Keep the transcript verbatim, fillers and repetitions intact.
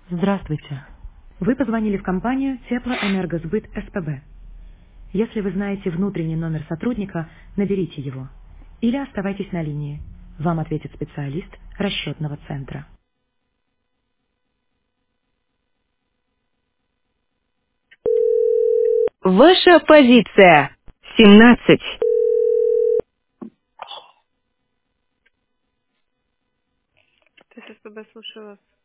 Здравствуйте. Вы позвонили в компанию Теплоэнергосбыт СПБ. Если вы знаете внутренний номер сотрудника, наберите его. Или оставайтесь на линии. Вам ответит специалист расчетного центра. Ваша позиция. семнадцать. ТССПБ, слушаю вас.